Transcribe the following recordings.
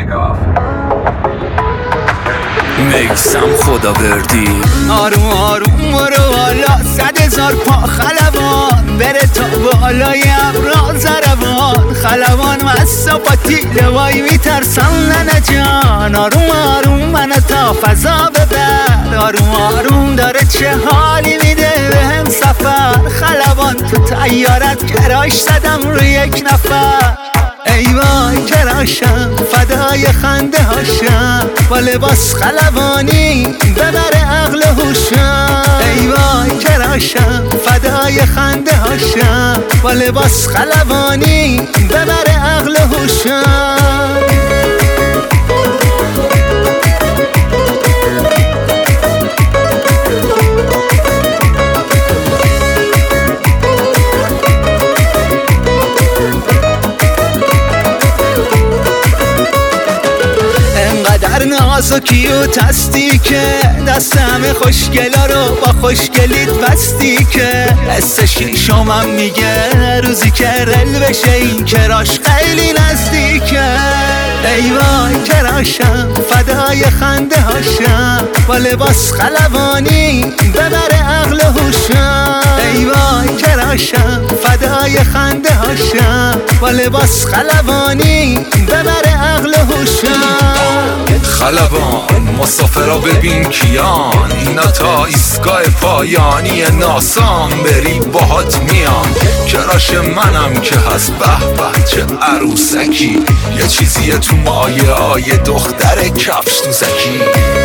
میکسم خداوردی. آروم آروم برو بالا 100,000 پا خلبان، بره تا بالای ابرا زربان. خلبان مساپاتی لوایی میترسم ننه جان. آروم آروم منو تا فضا ببر، آروم آروم داره چه حالی میده بهم سفر. خلبان تو طیارت کراش زدم روی یک نفر. ای وای کراشم فدای خنده هاشم، با لباس خلبانی ببره عقل هوشم. ای وای کراشم فدای خنده هاشم، با لباس خلبانی ببره عقل هوشم. انقدر ناز و کیوت هستی که دست همه خوشگلا رو با خوشگلیت بستی که حس شیشمم میگه روزی که رل بشه این کراش خیلی نزدیکه. ای وای کراشم فدای خنده هاشم، با لباس خلبانی ببره عقل هوشم. ای وای کراشم فدای خنده هاشم، با لباس خلبانی ببره عقل هوشم. خلبان مسافرا ببین کیان، اینا تا ایستگاه پایانی ناسام بری باهات میام. کراش منم که هست به به چه عروسکی، یه چیزیه تو مایه آیه دختر کفش دوزکی.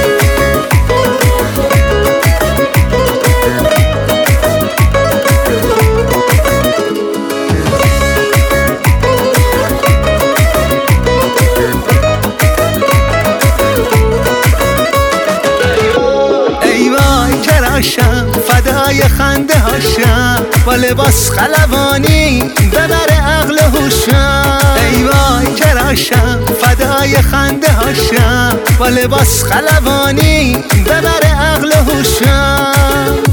فدای خنده هاشم، با لباس خلبانی ببره عقل هوشم. ای وای کراشم فدای خنده هاشم، با لباس خلبانی ببره عقل هوشم.